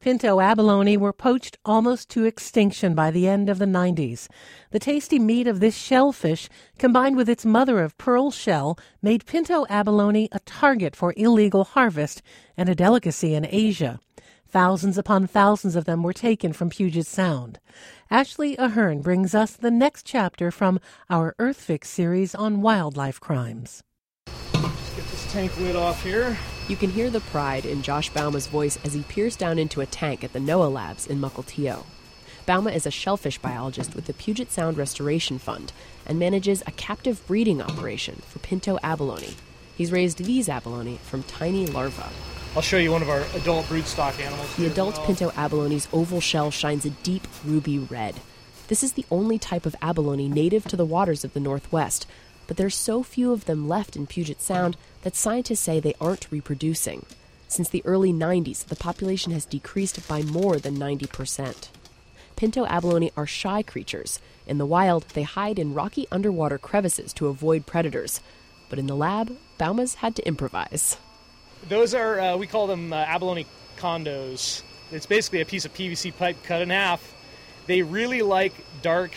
pinto abalone were poached almost to extinction by the end of the 90s. The tasty meat of this shellfish, combined with its mother-of-pearl shell, made pinto abalone a target for illegal harvest and a delicacy in Asia. Thousands upon thousands of them were taken from Puget Sound. Ashley Ahern brings us the next chapter from our EarthFix series on wildlife crimes. Let's get this tank lid off here. You can hear the pride in Josh Bauma's voice as he peers down into a tank at the NOAA Labs in Mukilteo. Bauma is a shellfish biologist with the Puget Sound Restoration Fund and manages a captive breeding operation for pinto abalone. He's raised these abalone from tiny larvae. I'll show you one of our adult broodstock animals. The adult pinto abalone's oval shell shines a deep ruby red. This is the only type of abalone native to the waters of the Northwest, but there's so few of them left in Puget Sound that scientists say they aren't reproducing. Since the early 90s, the population has decreased by more than 90%. Pinto abalone are shy creatures. In the wild, they hide in rocky underwater crevices to avoid predators. But in the lab, Bauma's had to improvise. Those are, we call them abalone condos. It's basically a piece of PVC pipe cut in half. They really like dark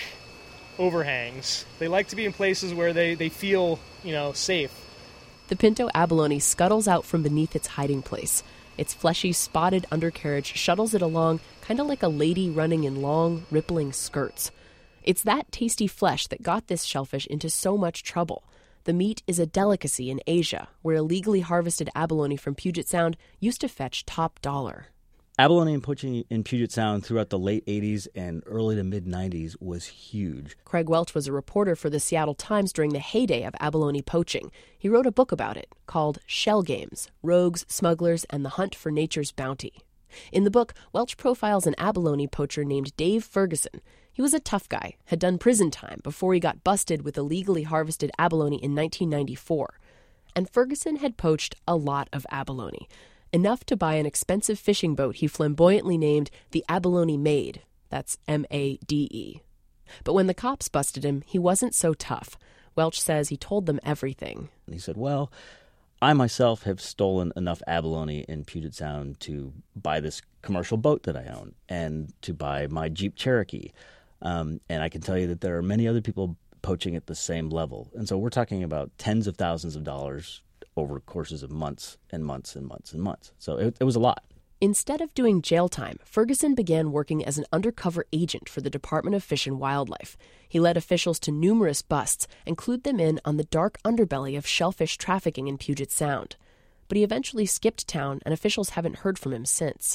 overhangs. They like to be in places where they feel, safe. The pinto abalone scuttles out from beneath its hiding place. Its fleshy, spotted undercarriage shuttles it along, kind of like a lady running in long, rippling skirts. It's that tasty flesh that got this shellfish into so much trouble. The meat is a delicacy in Asia, where illegally harvested abalone from Puget Sound used to fetch top dollar. Abalone poaching in Puget Sound throughout the late 80s and early to mid-90s was huge. Craig Welch was a reporter for the Seattle Times during the heyday of abalone poaching. He wrote a book about it called Shell Games: Rogues, Smugglers, and the Hunt for Nature's Bounty. In the book, Welch profiles an abalone poacher named Dave Ferguson. He was a tough guy, had done prison time before he got busted with illegally harvested abalone in 1994. And Ferguson had poached a lot of abalone, enough to buy an expensive fishing boat he flamboyantly named the Abalone Maid. That's M-A-D-E. But when the cops busted him, he wasn't so tough. Welch says he told them everything. He said, well, I myself have stolen enough abalone in Puget Sound to buy this commercial boat that I own and to buy my Jeep Cherokee. And I can tell you that there are many other people poaching at the same level. And so we're talking about tens of thousands of dollars over courses of months and months and months and months. So it was a lot. Instead of doing jail time, Ferguson began working as an undercover agent for the Department of Fish and Wildlife. He led officials to numerous busts and clued them in on the dark underbelly of shellfish trafficking in Puget Sound. But he eventually skipped town, and officials haven't heard from him since.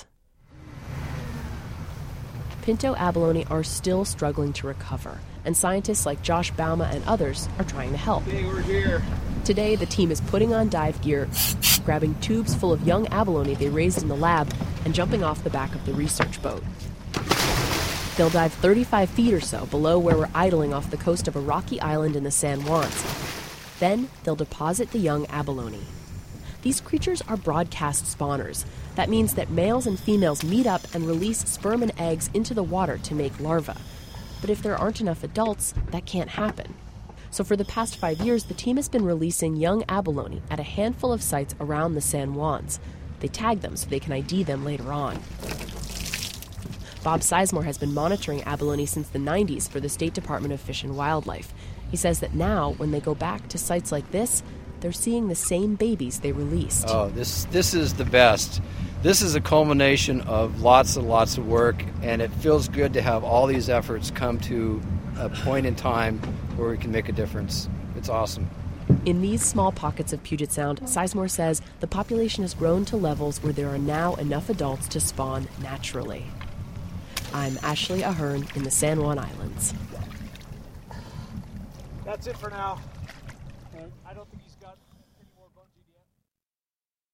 Pinto abalone are still struggling to recover, and scientists like Josh Bauma and others are trying to help. Hey, we're here. Today, the team is putting on dive gear, grabbing tubes full of young abalone they raised in the lab, and jumping off the back of the research boat. They'll dive 35 feet or so below where we're idling off the coast of a rocky island in the San Juans. Then, they'll deposit the young abalone. These creatures are broadcast spawners. That means that males and females meet up and release sperm and eggs into the water to make larvae. But if there aren't enough adults, that can't happen. So for the past 5 years, the team has been releasing young abalone at a handful of sites around the San Juans. They tag them so they can ID them later on. Bob Sizemore has been monitoring abalone since the 90s for the State Department of Fish and Wildlife. He says that now, when they go back to sites like this, they're seeing the same babies they released. Oh, this is the best. This is a culmination of lots and lots of work, and it feels good to have all these efforts come to a point in time where we can make a difference. It's awesome. In these small pockets of Puget Sound, Sizemore says the population has grown to levels where there are now enough adults to spawn naturally. I'm Ashley Ahern in the San Juan Islands. That's it for now. I don't think he's got...